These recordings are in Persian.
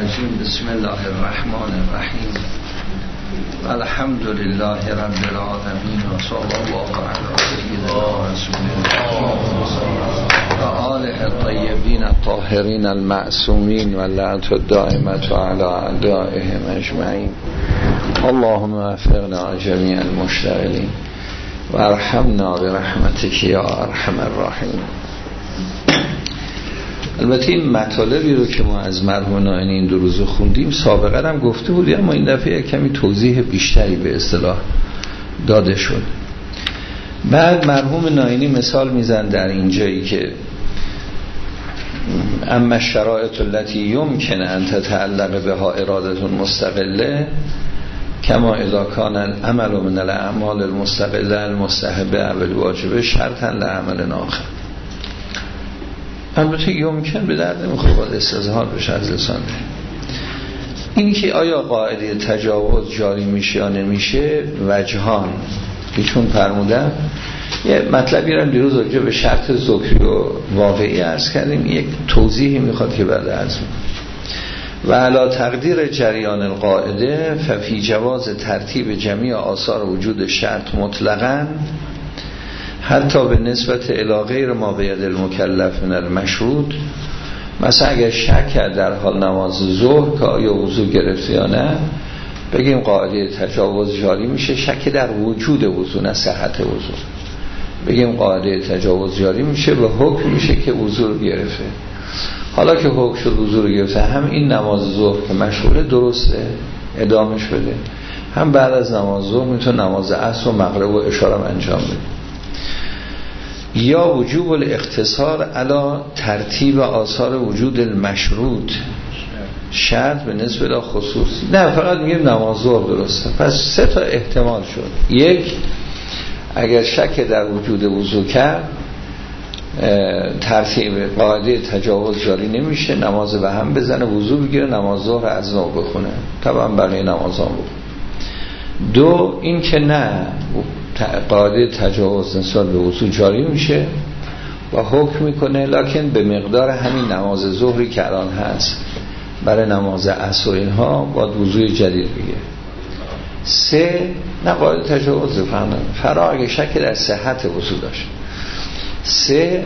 الرجیم. بسم الله الرحمن الرحیم. الحمد لله رب العالمین و صلی الله علی سیدنا رسول الله و آله الطیبین الطاهرین المعصومین و لعنت الدائمة علی اعدائهم اجمعین. اللهم وفقنا جمیع المشتغلین و ارحمنا برحمتک یا ارحم الراحمین. البته این مطالبی رو که ما از مرحوم نائینی این دو روز خوندیم سابقا هم گفته بودیم، اما این دفعه کمی توضیح بیشتری به اصطلاح داده شد. بعد مرحوم نائینی مثال میزن در این جایی که اما الشرائط التي يمكن ان تتعلق بها اراده مستقله کما اذا کان العمل من الاعمال المستقله المستحبه او الواجبه شرطا لعمل آخر. البته یمکن به درد نمیخوره، باید استظهار بشه از لسان. این که آیا قاعده تجاوز جاری میشه یا نمیشه وجهان ایشون فرمودن. یه مطلبی رو دیروز راجع به شرط ذکری و واقعی عرض کردیم، یک توضیحی میخواد که بعد عرض و علا تقدیر جریان القاعده ففی جواز ترتیب جمیع آثار وجود شرط مطلقاً حتی به نسبت الی غیر ما بید المکلف من المشروط. مثلا اگر شک کرد در حال نماز ظهر که آیا وضو گرفته یا نه، بگیم قاعده تجاوز جاری میشه. شک در وجود وضو نه صحت وضو، بگیم قاعده تجاوز جاری میشه و حکم میشه که وضو رو گرفته. حالا که حکم شد وضو رو گرفته، هم این نماز ظهر که مشغوله درسته ادامش بده، هم بعد از نماز ظهر میتونه نماز عصر و مغرب و عشا رو انجام بده. یا وجوب الاقتصار علی ترتیب آثار وجود المشروط شرط به نسبت خصوصی. نه فقط میگیم نماز ظهر درسته. پس سه تا احتمال شد. یک، اگر شک در وجود وضو کرد ترتیب قاعده تجاوز جاری نمیشه، نماز به هم بزنه وضو بگیره نماز ظهر از نو بخونه، طبعا بقیه نمازام بخونه. دو، این که نه قاعده تجاوز نسبت به وضو جاری میشه و حکم میکنه، لکن به مقدار همین نماز ظهری که الان هست برای نماز عصر اینها باید وضوی جدید بگیره. سه، نه قاعده تجاوز فرا اگه شک در صحت وضو داشت. سه،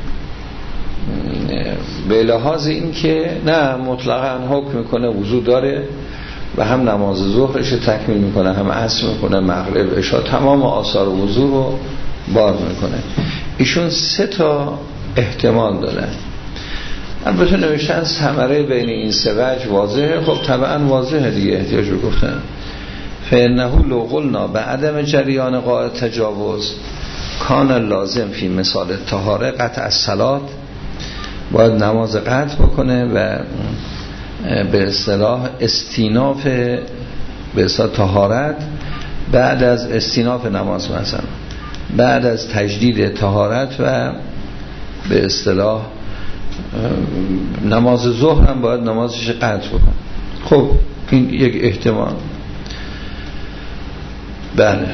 به لحاظ این که نه مطلقاً حکم میکنه وضو داره و هم نماز ظهرش تکمیل میکنه، هم عصر میکنه، مغرب، عشا، تمام آثار وضو رو بار میکنه. ایشون سه تا احتمال دادن. البته نوشتن ثمره بین این سه وجه واضحه. خب طبعا واضحه دیگه، احتیاج رو گفتن. فانه لو قلنا به عدم جریان قاعده تجاوز کان لازم فی مثال طهاره قطع الصلات، باید نماز قطع بکنه و به اصطلاح استیناف به اصطلاح طهارت بعد از استیناف نماز، مثلا بعد از تجدید طهارت و به اصطلاح نماز ظهر هم باید نمازش قطع بکنه. خب این یک احتمال. بله.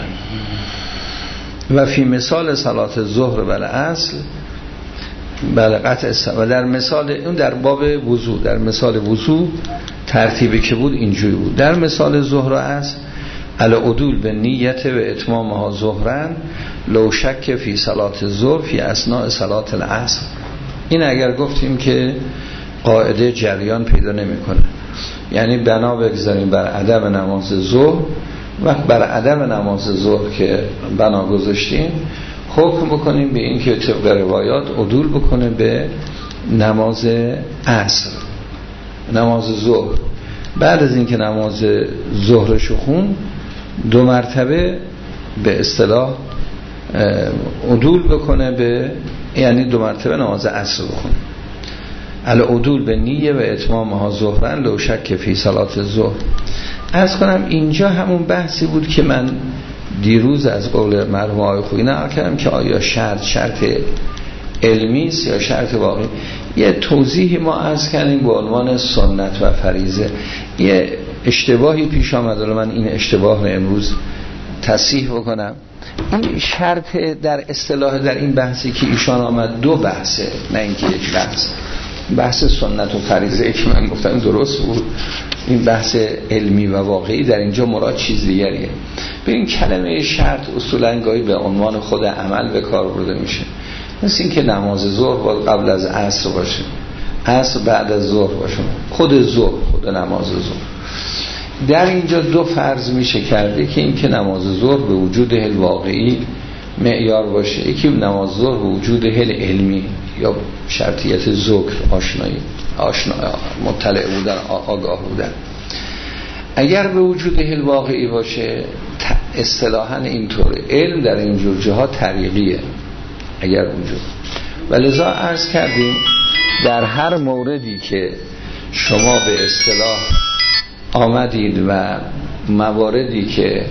و فی مثال صلات ظهر بله اصل بله قطع و در مثال اون در باب وضو، در مثال وضو ترتیبی که بود اینجوری بود. در مثال ظهر و عصر العدول به نیت و اتمامها ظهرن لو شک فی صلات ظهر فی اثناء صلات العصر. این اگر گفتیم که قاعده جریان پیدا نمیکنه، یعنی بنا بگذاریم بر عدم نماز ظهر و بر عدم نماز ظهر که بنا گذاشتیم حکم بکنیم به این که طبق روایات عدول بکنه به نماز عصر، نماز ظهر. بعد از این که نماز ظهرشو خون دو مرتبه به اصطلاح عدول بکنه به، یعنی دو مرتبه نماز عصر بکنه. العدول به نیه و اتمامها ظهرن لو شک فی صلات ظهر. عرض کنم اینجا همون بحثی بود که من دیروز از قول مرحوم آقای خویی نقل کردم که آیا شرط علمی است یا شرط واقعی. یه توضیحی ما عرض کردیم به عنوان سنت و فریضه. یه اشتباهی پیش آمد، من این اشتباه رو امروز تصحیح بکنم. این شرط در اصطلاح در این بحثی که ایشان آمد دو بحثه، نه اینکه یک بحث. بحث سنت و فریضه که من گفتم درست بود. این بحث علمی و واقعی در اینجا مراد چیز دیگریه. ببین کلمه شرط اصولا گاهی به عنوان خود عمل به کار برده میشه، مثل این که نماز ظهر باید قبل از عصر باشه، عصر بعد از ظهر باشه، خود ظهر، خود نماز ظهر. در اینجا دو فرض میشه کرده که این که نماز ظهر به وجود حل واقعی معیار باشه، یکی نماز ظهر به وجود حل علمی یا شرطیت ذکر، آشنایی، مطلع بودن، آگاه بودن. اگر به وجود حل واقعی باشه اصطلاحاً اینطوره، علم در اینجور جاها طریقیه اگر وجود. ولذا عرض کردیم در هر موردی که شما به اصطلاح آمدید و مواردی که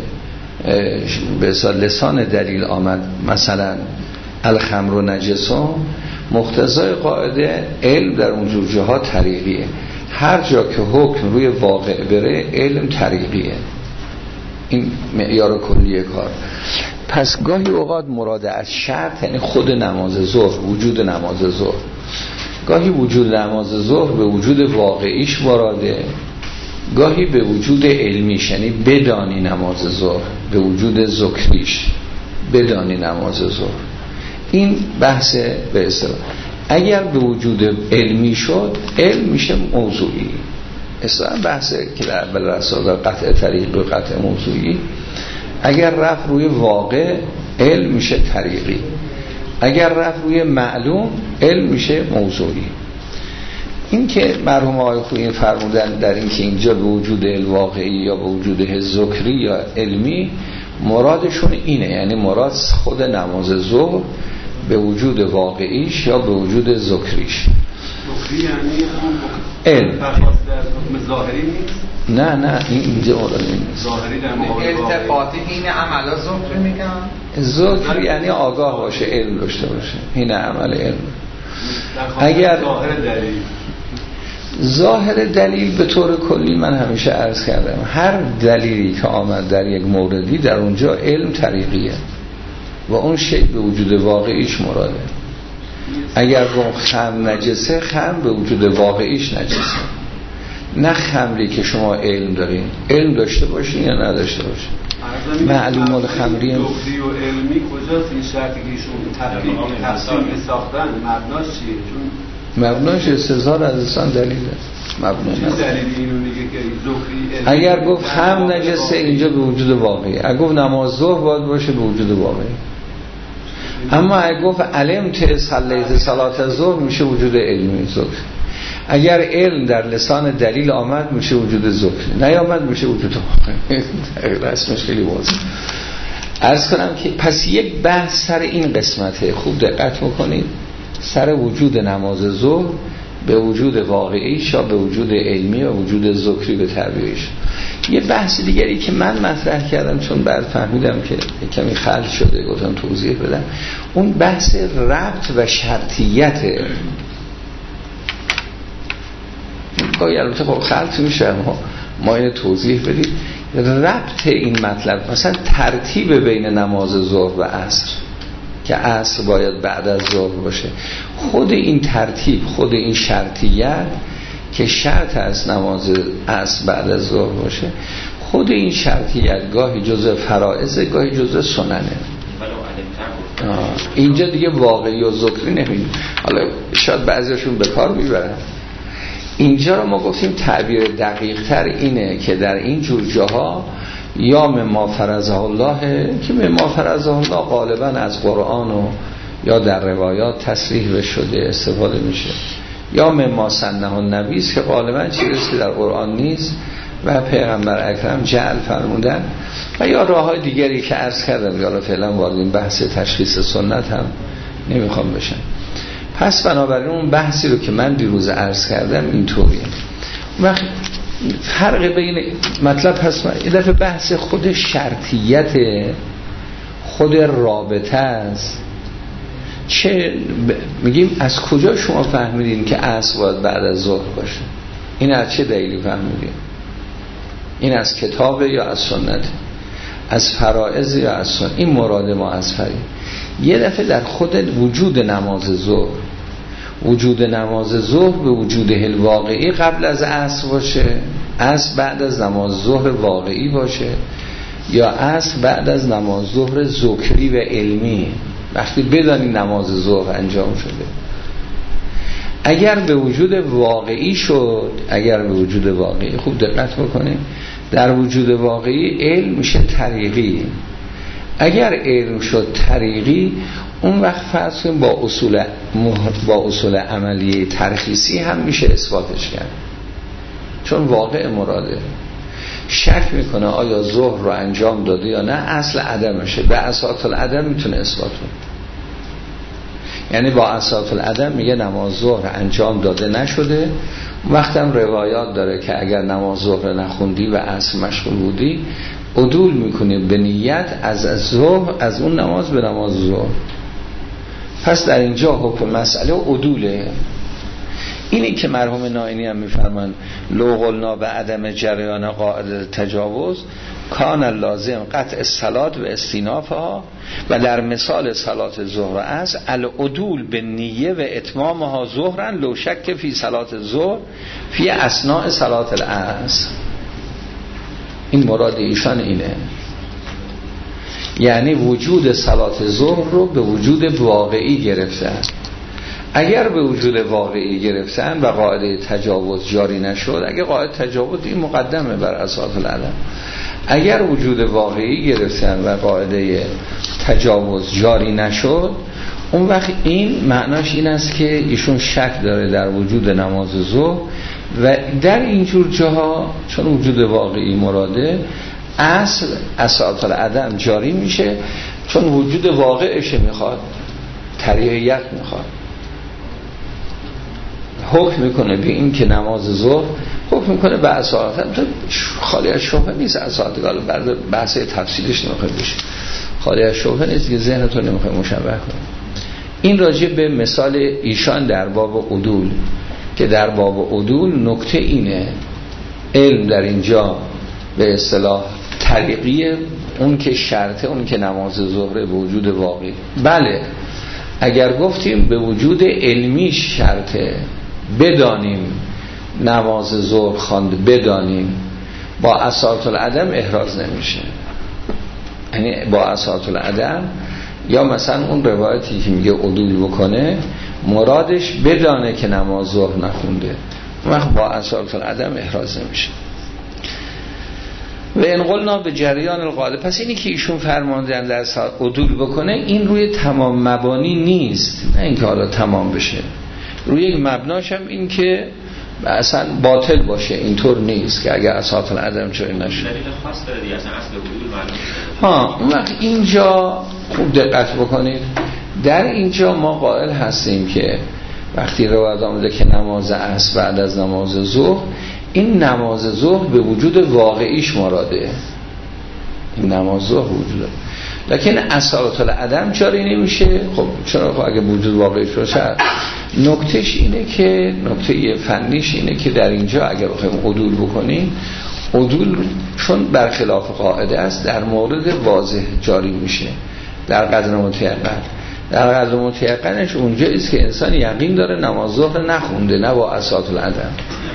به لسان دلیل آمد، مثلا الخمر و نجسون، مقتضای قاعده علم در اونجور جاها طریقیه. هر جا که حکم روی واقع بره علم طریقیه. این معیار کلیه کار. پس گاهی اوقات مراد از شرط یعنی خود نماز ظهر، وجود نماز ظهر. گاهی وجود نماز ظهر به وجود واقعیش مراده، گاهی به وجود علمیش، یعنی بدانی نماز ظهر، به وجود ذکریش، بدانی نماز ظهر. این بحث به اصطلاح. اگر به وجود علمی شد علم میشه موضوعی. اصلا بحثه که در اول رساله قطع طریق و قطع موضوعی. اگر رفت روی واقع علم میشه طریقی، اگر رفت روی معلوم علم میشه موضوعی. این که مرحوم آقای خویی فرمودن در این که اینجا به وجود الواقعی یا به وجود ذکری یا علمی، مرادشون اینه، یعنی مراد خود نماز ظهر به وجود واقعیش یا به وجود ذکریش. ذکری یعنی علم در حکم ظاهری نیست؟ نه این اینجا مراد نیست. ظاهری در مقابل التفاتی این عملا ذکر میگن. ذکر یعنی آگاه باشه، علم داشته باشه، این عمل علم. اگر ظاهر دلیل به طور کلی من همیشه عرض کردم هر دلیلی که آمد در یک موردی در اونجا علم طریقیه و اون شی به وجود واقعیش مراده. اگر گفت خمر نجسه، خمر به وجود واقعیش نجسه، نه خمری که شما علم دارین، علم داشته باشین یا نداشته باشین. معلوم الخمری دکتری و علمی کجاست این شرطی که ایشون تفصیل ساختن مبناش چیه؟ چون مبناش استظهار از لسان دلیله. مبنا دلیل اینو میگه که ذکری اگر گفت خمر نجسه اینجا به وجود واقعی، اگر گفت نماز ظهر باید باشه به وجود واقعی. اما اگر گفت علم صلیت صلات ظهر میشه وجود علمی ذکر. اگر علم در لسان دلیل آمد میشه وجود ذکر، نیامد میشه وجود واقعی. رسمش خیلی واضحه. عرض کنم که پس یک بحث سر این قسمته، خوب دقت میکنید، سر وجود نماز ظهر به وجود واقعیش یا به وجود علمی و وجود ذکری به تعبیرش. یه بحث دیگری که من مطرح کردم چون بعد فهمیدم که کمی خلط شده گفتم توضیح بدم، اون بحث ربط و شرطیت. گاهی البته خب خلط میشه، ما اینو توضیح بدید. ربط این مطلب، مثلا ترتیب بین نماز ظهر و عصر که عصر باید بعد از ظهر باشه، خود این ترتیب، خود این شرطیت که شرط از نماز عصر بعد از ظهر باشه، خود این شرطیت گاهی جزء فرائض گاهی جزء سننه. اینجا دیگه واقعی و ذکری نمیدیم، حالا شاید بعضیشون به کار میبرن. اینجا رو ما گفتیم تعبیر دقیق تر اینه که در این جور جاها یا مما فرضه الله، که مما فرضه الله غالبا از قرآن و یا در روایات تصریح شده استفاده میشه، یا مما سنه النبی که غالبا چیزی که در قرآن نیست و پیغمبر اکرم جعل فرمودن، و یا راههای دیگری که عرض کردم، یا فعلا وارد این بحث تشخیص سنت هم نمیخوام بشن. پس بنابراین اون بحثی رو که من دیروز عرض کردم اینطوریه. وقت فرق بین مطلب هست یه دفعه بحث خود شرطیت، خود رابطه است. چه میگیم از کجا شما فهمیدین که عصر باید بعد از ظهر باشه؟ این از چه دلیلی فهمیدین؟ این از کتابه یا از سنت؟ از فرائض یا از سنت؟ این مراد ما از فرید. یه دفعه در خود وجود نماز ظهر وجود نماز ظهر به وجود واقعی قبل از عصر باشه، عصر بعد از نماز ظهر واقعی باشه، یا عصر بعد از نماز ظهر ذکری و علمی، وقتی بدانی نماز ظهر انجام شده. اگر به وجود واقعی شد، اگر به وجود واقعی، خوب دقت بکنید، در وجود واقعی علم میشه طریقی. اگر علم شد طریقی، اون وقت فرض کنیم با اصول عملی ترخیصی هم میشه اثباتش کرد، چون واقع مراده. شک میکنه آیا ظهر رو انجام داده یا نه، اصل عدمشه، به اساس العدم میتونه اثبات کنه. یعنی با اساس العدم میگه نماز ظهر انجام داده نشده. وقتم روایات داره که اگر نماز ظهر نخوندی و عصر مشغول بودی، عدول میکنی به نیت از ظهر، از اون نماز به نماز ظهر. پس در اینجا حکم مسئله عدوله. اینی که مرحوم نائینی هم میفرمان لو قلنا به عدم جریان قاعده تجاوز کان لازم قطع الصلاة و استینافها، و در مثال صلات ظهر و عصر العدول به نیه و اتمامها ظهرا لو شک فی صلات ظهر فی اثناء صلات العصر. این مراد ایشان اینه، یعنی وجود صلات ظهر رو به وجود واقعی گرفتن. اگر به وجود واقعی گرفتن و قاعده تجاوز جاری نشد، اگر قاعده تجاوز این مقدمه بر اساس العدم، اگر وجود واقعی گرفتن و قاعده تجاوز جاری نشد، اون وقت این معناش این است که ایشون شک داره در وجود نماز ظهر، و در اینجور جاها چون وجود واقعی مراده، اصل اساس العدم جاری میشه، چون وجود واقعش میخواد، طریقیت میخواد. حکم میکنه به این که نماز ظهر، حکم میکنه به اساس خالی از شبهه نیست. اساس بعد بحث تفصیلش نمیخواد بشه، خالی از شبهه نیست که ذهنتون نمیخواد مشابه کنه. این راجع به مثال ایشان در باب عدول، که در باب عدول نکته اینه، علم در اینجا به اصطلاح طریقیه، اون که شرطه، اون که نماز ظهر به وجود واقعی. بله اگر گفتیم به وجود علمی شرطه، بدانیم نماز ظهر خواند، بدانیم، با اساس العدم احراز نمیشه. یعنی با اساس العدم، یا مثلا اون روایتی که میگه عدول بکنه، مرادش بدانه که نماز ظهر نخونده، وقت با اساس العدم احراز نمیشه. و ان قلنا به جریان القاعده، پس اینی که ایشون فرماندن در عدول بکنه، این روی تمام مبانی نیست، نه اینکه حالا تمام بشه، روی یک مبناش هم این که اصلا باطل باشه، اینطور نیست که اگر اساس العدم جایی نشه. دلیل خاص داره دیگه، اصلا اصل عدول معلومه. اون وقت اینجا خوب دقت بکنید، در اینجا ما قائل هستیم که وقتی روایت آمده که نماز عصر بعد از نماز ظهر، این نماز ظهر به وجود واقعیش مراده، این نماز ظهر وجوده، لکن اساس العدم جاری نمیشه. خب چرا؟ اگه وجود واقعیش باشه، نکتهش اینه که، نکته فنیش اینه که در اینجا اگر بخوایم عدول بکنیم، عدول چون برخلاف قاعده است در مورد واضح جاری میشه، در قدر متیقن. در قدر متیقنش اونجا است که انسان یقین داره نماز ظهر نخونده، نه با اساس العدم.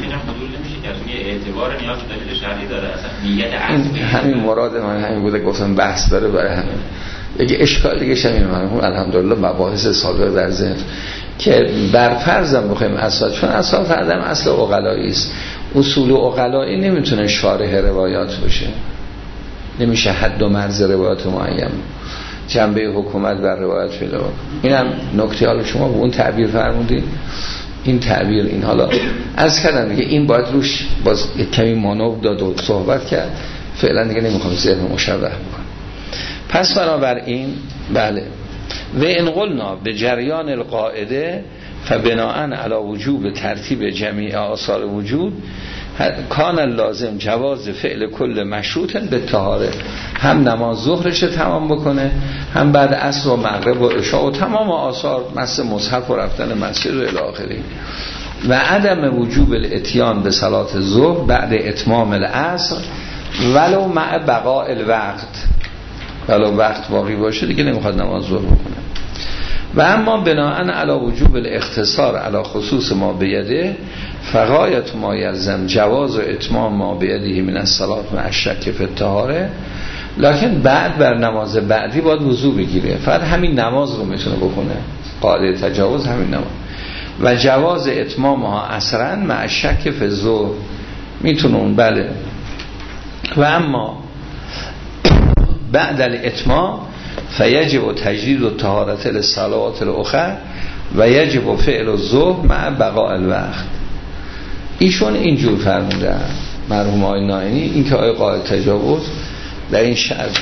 اعتبار نیاز به دلیل شرعی داره، اصلا نیت عصر. همین مراد من همین بوده، گفتم بحث داره برای همین. یکی اشکال دیگه شمیم هم الحمدلله مباحث سابق در ذهن که برفرضم بخوایم اساس، چون اساس عدم اصل عقلایی است، اصول عقلایی نمیتونه شارح روایات باشه، نمیشه حد و مرز روایات معین، جنبه حکومت بر روایات پیدا کنه. اینم نکته حالا شما به اون تعبیر فرمودید، این تعبیر، این حالا از کردن دیگه، این باید روش باز کمی مانور داد و صحبت کرد، فعلا دیگه نمیخوام ذهن مشوه بکنم. پس بنابراین بله، و ان قلنا به جریان القاعده فبناءً علی وجوب ترتیب جمیع آثار وجود کان لازم جواز فعل کل مشروط به طهاره، هم نماز ظهرش تمام بکنه، هم بعد عصر و مغرب و عشاء و تمام آثار، مثل مصحف و رفتن مسجد و الی آخره. و عدم وجوب الاتیان به صلات ظهر بعد اتمام العصر ولو مع بقاء الوقت، ولو وقت باقی باشه دیگه نمیخواد نماز ظهر بکنه. و اما بناءً علی وجوب الاختصار علی خصوص ما بیده فغایت ما یلزم جواز و اتمام ما بیده من الصلاة مع الشک فی الطهاره، لکن بعد بر نماز بعدی باید وضو بگیره، فقط همین نماز رو میتونه بکنه، قاعده تجاوز همین نماز. و جواز اتمامها عصرا مع الشک فی الظهر، میتونه اون بله. و اما بعد الاتمام فیجب تجدید الطهارة للصلوات الاخرى و یجب فعل الظهر مع بقاء الوقت. ایشون اینجور فرموده مرحوم آقای نائینی، این که آقای قائل تجاوز در این شرط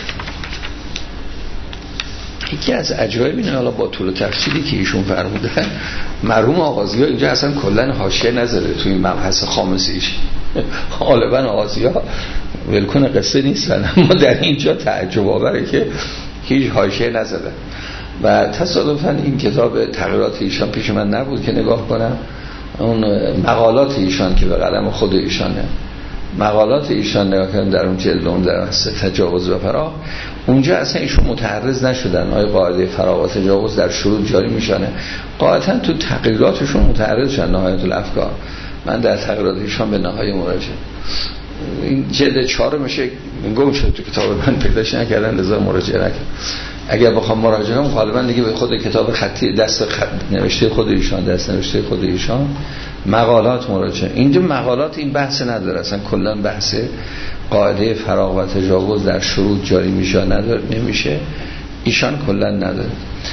یکی از عجایب اینه، حالا با طول تفصیلی که ایشون فرموده مرحوم آغازی ها اینجا اصلا کلن حاشیه نذاره توی این مبحث خامسیش، غالبا آغازی ها ولکن قصه نیستن، اما در اینجا تعجب آوره که هیچ حاشیه نذاره. و تصادفاً این کتاب تغییرات ایشان پیش من نبود که نگاه کنم، اون مقالات ایشان که به قلم خود ایشانه، مقالات ایشان نگاه کردم در اون جلد اون در تجاوز و فراغ، اونجا اصلا ایشون متعرض نشدن آیا قاعده فراغ و تجاوز در شروط جاری میشانه، قاعدتا تو تغییراتشون متعرض شدن. نهایت الافکار من در تغییرات ایشان به نهایی مراجعه، این جلد 4 میشه گم شد تو کتاب من پیداش نکردن، لذا مراجعه نکردم. اگر بخوام مراجعه کنم غالبا دیگه به خود کتاب خطی دست خط نوشته خود ایشان، دست نوشته خود ایشان، مقالات مراجعه. اینجا مقالات این بحث نداره، اصلا کلا بحث قاعده فراغ و تجاوز در شروط جاری میشه نداره، نمیشه، ایشان کلا نداره.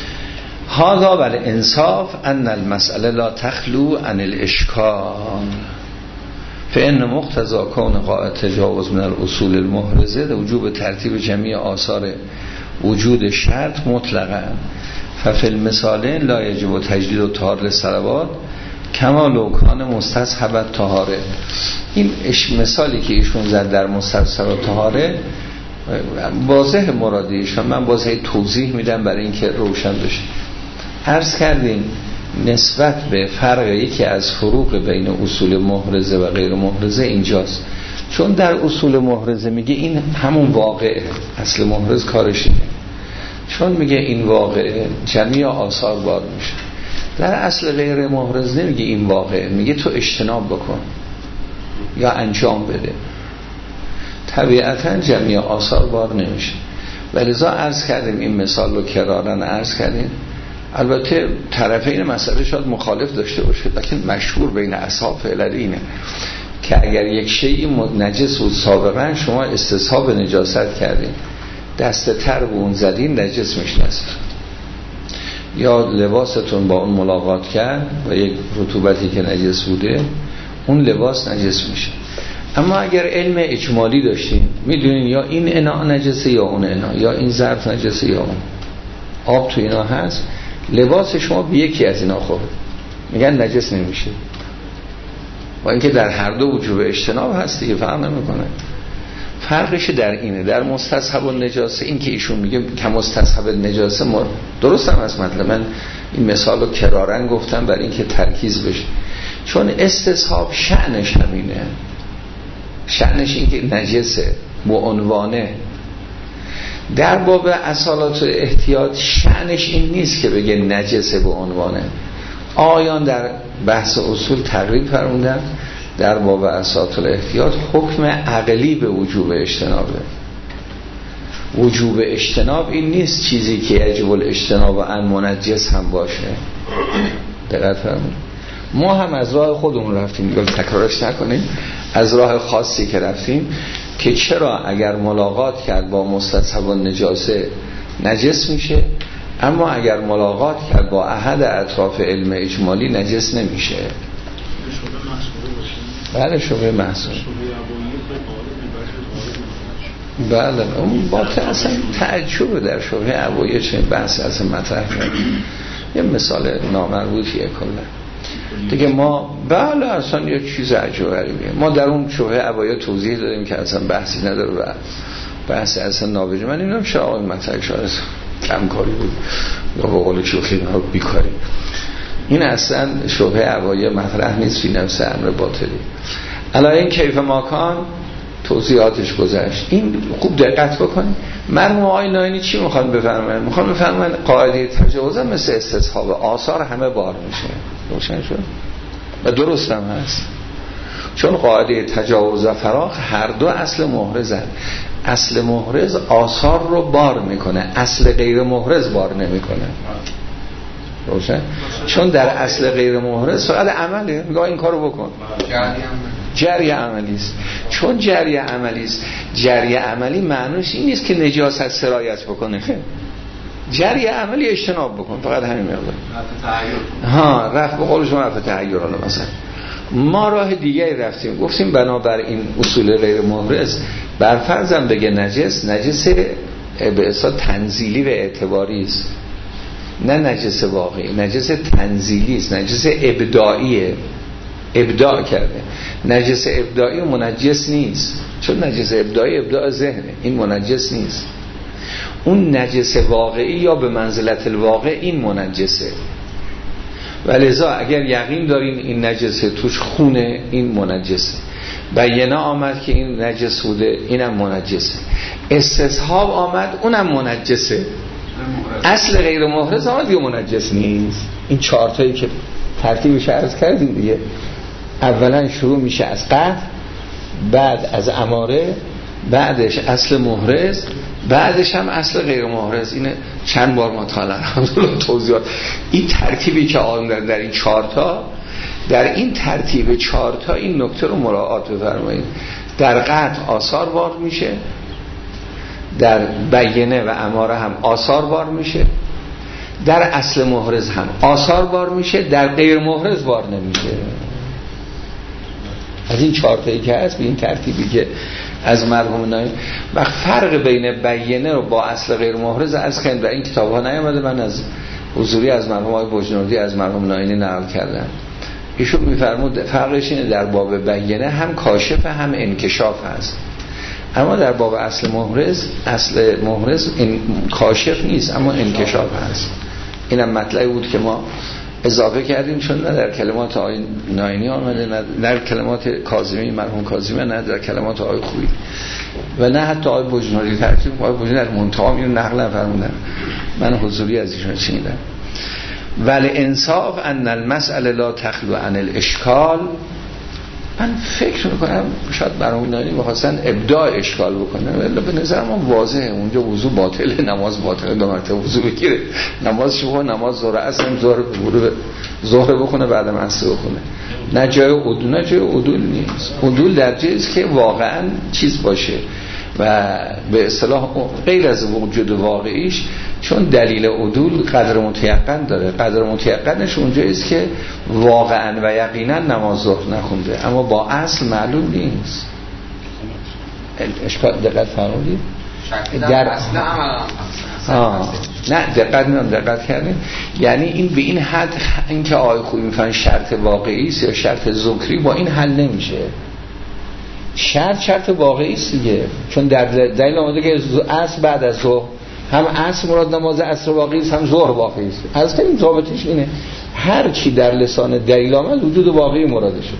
هذا بالانصاف ان المساله لا تخلو عن الاشکال فإن مقتضى کون قاعده تجاوز من الاصول المحرزه وجوب ترتیب جميع آثار وجود شرط مطلقا ففي المثالین لا یجب تجدید الطهارة للصلوات کما لو کان مستصحب الطهاره. این مثالی که ایشون زد در مستصحب الطهاره واضح مرادی ایشون، من واضح توضیح میدم برای اینکه روشن بشه. عرض کردیم نسبت به فرق یکی از فروق بین اصول محرزه و غیر محرزه اینجاست، چون در اصول محرزه میگه این همون واقعه، اصل محرز کارش اینه، چون میگه این واقعه جمعی آثار بار میشه. در اصل غیر محرز نمیگه این واقعه، میگه تو اجتناب بکن یا انجام بده، طبیعتا جمعی آثار بار نمیشه. ولذا عرض کردیم این مثال رو کرارن عرض کردیم. البته طرفین مسئله شاید مخالف داشته باشه، لیکن مشهور بین اصحاب فعلا اینه که اگر یک شیء نجس بود سابقا شما استصحاب نجاست کردین، دست تر به اون زدین نجس میشناسید، یا لباستون با اون ملاقات کرد و یک رطوبتی که نجس بوده اون لباس نجس میشه. اما اگر علم اجمالی داشتین میدونین یا این اناء نجسه یا اون اناء، یا این ظرف نجسه یا اون، آب تو اینا هست، لباس شما به یکی از اینا خورد میگن نجس نمیشه، و اینکه در هر دو وجوب اجتناب هست دیگه، فرق نمیکنه. فرقش در اینه، در مستصحب النجاسه این که ایشون میگه که مستصحب النجاسه درست هم از مطلب، من این مثال رو کرارن گفتم برای اینکه ترکیز بشه، چون استصحاب شأنش همینه، شأنش این که نجسه بعنوانه. در باب اصالات احتیاط شأنش این نیست که بگه نجسه بعنوانه. آیان در بحث اصول تقریب فرموندن در باب اصالات احتیاط حکم عقلی به وجوب اجتنابه. وجوب اجتناب این نیست چیزی که یجب الاجتناب عن منجس هم باشه. دقت فرمودید. ما هم از راه خودمون رفتیم، تکرارش نکنیم، از راه خاصی که رفتیم که چرا اگر ملاقات کرد با مستصحب النجاسه نجس میشه، اما اگر ملاقات کرد با احد اطراف علم اجمالی نجس نمیشه. بله شبه محصول. بله اون باطن اصلا تعجب در شبه عبایه چه بحث اصلا مطرح کرد. یه مثال نامربوطیه کلا دیگه. ما بله اصلا یه چیز عجیب غریبیه. ما در اون شبه عبایه توضیح دادیم که اصلا بحثی نداره و بحث اصلا نابجه. من اینم شاید مطرح شاید کم کاری بود یا به قول شوخی ها بیکاری. این اصلا شبه عبایه مطرح نیست فی نفس امر باطلی. علا این کیف ماکان توضیحاتش گذشت. این خوب دقت بکنید. مرحوم آقای ناینی چی میخوان بفرمایند؟ میخوان بفرمایند قاعده تجاوز هم مثل استصحاب آثار همه بار میشه. روشن شد؟ و درست هم هست، چون قاعده تجاوز و فراق هر دو اصل محرزن. اصل محرز آثار رو بار میکنه، اصل غیر محرز بار نمیکنه. روشن؟ چون در اصل غیر محرز فقط عمله، میگه این کارو بکن، جری عملی است. چون جری عملی است، جری عملی معنیش این نیست که نجاست سرایت بکنه، جری عملی اجتناب بکن، فقط همین مقدار. رفت به قول شما رفت تحیر. حالا مثلا ما راه دیگه رفتیم، گفتیم بنابر این اصول غیر محرز بر فرضم بگه نجس به اصلا تنزیلی و اعتباری است، نه نجس واقعی، نجس تنزیلی است، نجس ابداعیه، ابداع کرده. نجس ابداعی منجس نیست، چون نجس ابداعی ابداع ذهنه، این منجس نیست. اون نجس واقعی یا به منزلت الواقع این منجسه، ولذا اگر یقین دارین این نجسه توش خونه، این منجسه. بیانه آمد که این نجس بوده، اینم منجسه. استصحاب آمد، اونم منجسه. اصل غیر محرز آمد یا منجس نیست. این چهارتایی که ترتیبش عرض کردیم دیگه. اولا شروع میشه از قطع، بعد از اماره، بعدش اصل محرز، بعدش هم اصل غیر محرز. اینه چند بار مطالعه توضیحات. این ترتیبی که آمدن در این چهارتا، در این ترتیب چهارتا این نکته رو مراعات بفرمایید. در قطع آثار بار میشه، در بیانه و اماره هم آثار بار میشه، در اصل محرز هم آثار بار میشه، در غیر محرز بار نمیشه. از این چهارتایی که هست به این ترتیبی که از مرحوم ناینی. و فرق بین بیانه رو با اصل غیر محرز از خیلی در این کتاب ها نیامده. من از حضوری از مرحوم آقای بجنوردی از مرحوم ناینی نقل کردم. ایشون میفرمود فرقش اینه در باب بیانه هم کاشف هم انکشاف هست، اما در باب اصل محرز این کاشف نیست اما انکشاف هست. اینم مطلبی بود که ما اضافه کردیم، چون نه در کلمات آقای ناینی آمده، نه در کلمات کاظمی مرحوم کاظمی، نه در کلمات آقای خویی و نه حتی آقای بجنوردی. ترتیب آقای بجنوردی در منتهام اینو نقل نفرمودن، من حضوری از ایشون شنیدم. ولی انصاف ان المسئله لا تخلو عن الاشکال. من فکر میکنم شاید مرحوم ناینی می‌خواستن ابداع اشکال بکنن، ولی به نظر من واضحه اونجا وضو باطله، نماز باطله، دو مرتبه وضو بگیره، نماز شبه، نماز ظهر اصلا ظهر بکنه بعدم عصر بکنه. نه جای عدول نیست. عدول در جایی است که واقعا چیز باشه و به اصطلاح غیر از وجود واقعیش، چون دلیل عدول قدر متیقن داره. قدر متیقنش اونجایی است که واقعا و یقینا نماز ظهر نخونده، اما با اصل معلوم نیست. اشکال دقت فرمودید؟ در اصل نه دقت کردیم. یعنی این به این حد این که آقای خوبی میفهمن شرط واقعی است یا شرط ذکری، با این حل نمیشه. شرط واقعی است دیگه، چون در دلیل آمده که عصر بعد از ظهر، هم عصر مراد نماز عصر واقعی است، هم ظهر واقعی است. از این ضابطش اینه، هر چی در لسان دلیل آمد وجود واقعی مرادشه.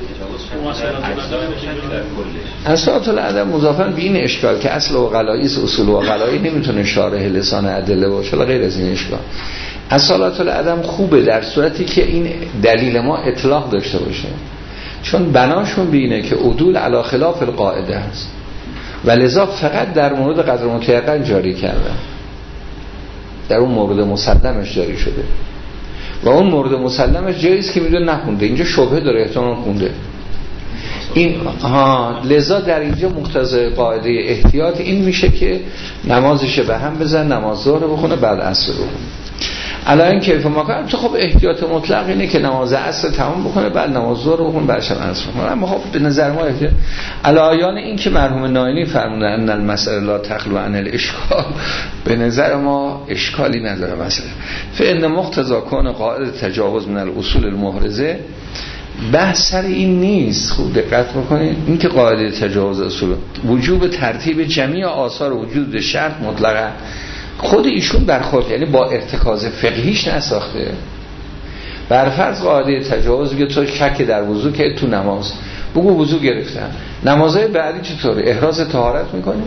اصالت الادب مضافاً به این اشکال که اصل عقلایی است، اصول عقلایی نمیتونه شارح لسان ادله باشه، غیر از این اشکال. اصالت الادب خوبه در صورتی که این دلیل ما اطلاق داشته باشه، چون بناشون بینه که عدول علی خلاف القاعده است و لذا فقط در مورد قدر متیقن جاری کردن، در اون مورد مسلمش جاری شده و اون مورد مسلمش جایی است که میدونه نخونده، اینجا شبهه داره احتمال خونده این. لذا در اینجا مقتضای قاعده احتیاط این میشه که نمازش به هم بزن، نماز ظهر بخونه بعد عصر بخونه. الان کیف ما کنم تو خب احتیاط مطلق اینه که نماز عصر تمام بکنه بعد نماز ظهر بخونه بعدش هم عصر بخونه، اما خب به نظر ما احتیاط علایان این که مرحوم ناینی فرمودن ان المسئله لا تخلو عن الاشکال، به نظر ما اشکالی نداره مسئله. فان مقتضا کون قاعده تجاوز من الاصول المحرزه، بحث سر این نیست. خوب دقت بکنید، این که قاعده تجاوز اصول وجوب ترتیب جمیع آثار وجود شرط مطلقه خود ایشون برخورد، یعنی با ارتکاز فقهیش نساخته. برفرض قاعده تجاوز که تو شک در وضو که تو نماز بگو وضو گرفتن. نمازهای بعدی چطوره؟ احراز طهارت میکنی؟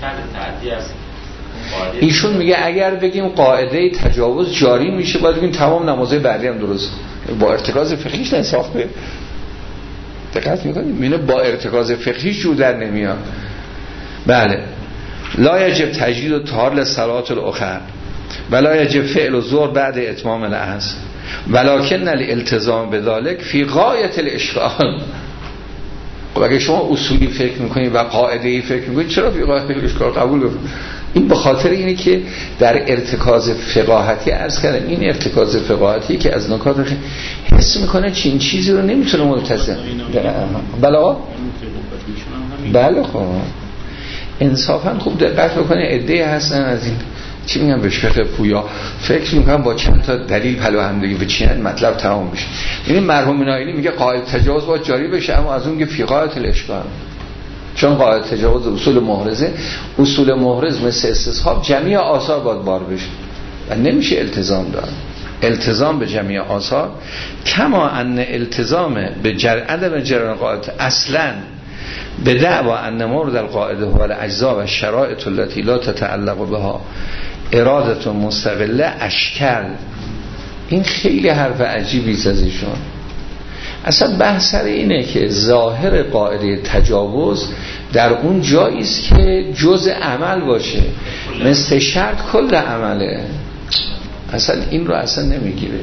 ایشون میگه اگر بگیم قاعده تجاوز جاری میشه باید بگیم تمام نمازهای بعدی هم درست. با ارتکاز فقهیش نساخته. دقت میکنید؟ میونه با ارتکاز فقهیش جو در نمیاد. بله. لا یجب تجدید الطهارة للصلوات الاخر ولا یجب فعل الظهر بعد اتمام العصر ولکن الالتزام بذلك فی غایت الاشکال. خب اگه شما اصولی فکر میکنید و قاعده‌ای فکر میکنید چرا فی غایت الاشکال قبول بفرمایید؟ این به خاطر اینه که در ارتکاز فقاهتی عرض کردم، این ارتکاز فقاهتی که از نکات حس میکنه چین چیزی رو نمیتونه ملتزم. بله خب انصافا خوب دقت بکنه. عده‌ای هستن از این چی میگن بهش فقه پویا، فکر میکنم با چند تا دلیل پلو هم دیگه بچینن مطلب تمام میشه. یعنی مرحوم نایلی میگه قاعده تجاوز باید جاری بشه، اما از اون که فی غایت الاشکال، چون قاعده تجاوز اصول محرزه، اصول محرز مثل استصحاب جمیع آثار باید بار بشه و نمیشه التزام داد. التزام به جمیع آثار کما ان التزام به عدم جریان قاعده اصلا به دعوا ان مورد القاعده هو الاجزاء و الشرائط التي لا تتعلق بها اراده مستقله اشکال. این خیلی حرف عجیبی از ایشون. اصلا بحث سر اینه که ظاهر قاعده تجاوز در اون جایی است که جزء عمل باشه، مثل شرط کل عمله. اصلا این رو اصلا نمیگیره.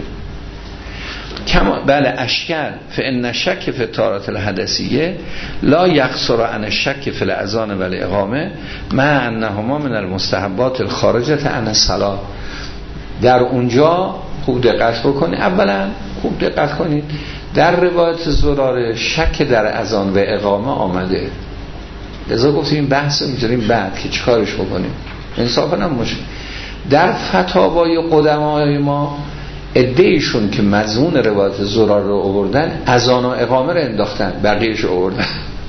بله اشکال فان الشک فی الطهارة الحدثیه لا یقصر عن الشک فی الاذان و الاقامه مع انهما من المستحبات الخارجه عن الصلاه. در اونجا خوب دقت بکنید. اولا خوب دقت کنید در روایت زراره شک در اذان و اقامه آمده، لذا گفتیم این بحث رو میذاریم بعد که چیکارش بکنیم. انصافا هم مشکل در فتاوای قدمای ما عده‌ایشون که مضمون روایت زرار رو آوردن اذان و اقامه رو انداختن، بقیه‌اش رو آوردن.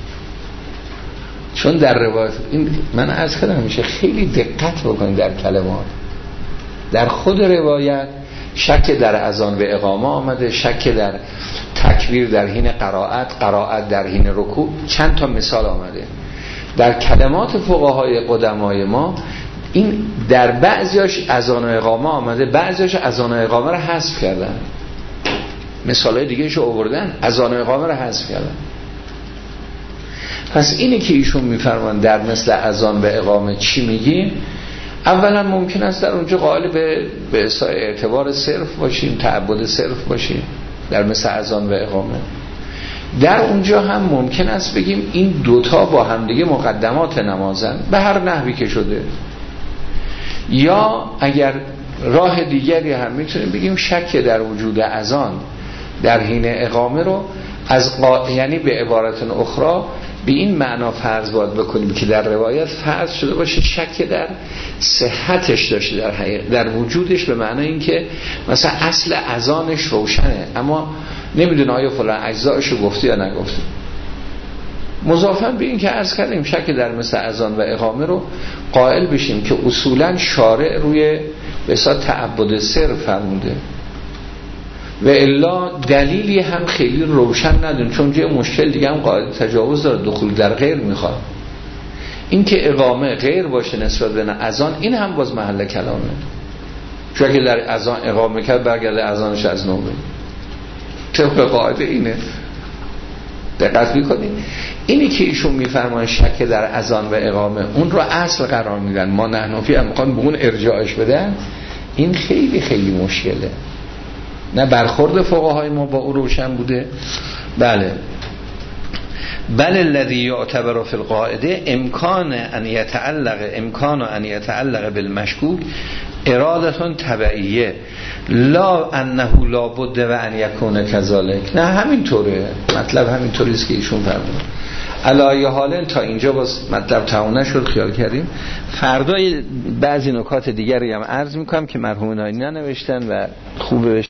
چون در روایت این من عرض کردم میشه خیلی دقت بکنید در کلمات. در خود روایت شک در اذان و اقامه آمده، شک در تکبیر در حین قرائت در حین رکوع، چند تا مثال آمده. در کلمات فقهای قدمای ما این در بعضیاش اذان و اقامه آمده، بعضیاش اذان و اقامه رو حذف کردن، مثالای دیگه شو آوردن، اذان و اقامه رو حذف کردن. پس اینی که ایشون میفرمان در مثل اذان و اقامه چی میگیم؟ اولا ممکن است در اونجا قائل به اعتبار صرف باشیم، تعبد صرف باشیم در مثل اذان و اقامه. در اونجا هم ممکن است بگیم این دوتا با هم دیگه مقدمات نمازن به هر نحوی که شده. یا اگر راه دیگری هم میتونیم بگیم شک در وجود اذان در حین اقامه رو یعنی به عبارت اخرى به این معنا فرض باید بکنیم که در روایت فرض شده باشه شک در صحتش داشته در وجودش، به معنی این که مثلا اصل اذانش روشنه اما نمیدونه آیا فلان اجزایشو گفته یا نگفته. مضافاً به این که عرض کردیم شک در مثل اذان و اقامه رو قائل بشیم که اصولاً شارع روی به اصطلاح تعبد صرف فرموده و الا دلیلی هم خیلی روشن نداریم، چون جای مشکل دیگه هم قاعده تجاوز داره، دخول در غیر میخواد. این که اقامه غیر باشه نسبت به اذان این هم باز محل کلامه، چون اگه در اذان اقامه کرد برگرده اذانش از نو بگیره. طبق قاعده اینه. دقت میکنید اینی که ایشون میفرمان شک در اذان و اقامه اون رو اصل قرار میدن، ما نحنفی هم میخوان به اون ارجاعش بدن، این خیلی خیلی مشکله. نه برخورد فقهای ما با او روشن بوده. بله الذي يعتبر في القاعده امکان ان يتعلق بالمشکوک اراده تبعیه لا انه لا بد و ان یکون کذالک. نه همینطوره، مطلب همینطوری است که ایشون فرمود. علایه حال تا اینجا باز مطلب تمام نشد، خیال کردیم فردای بعضی نکات دیگری هم عرض میکنم که مرحوم نایینی نوشتن و خوبه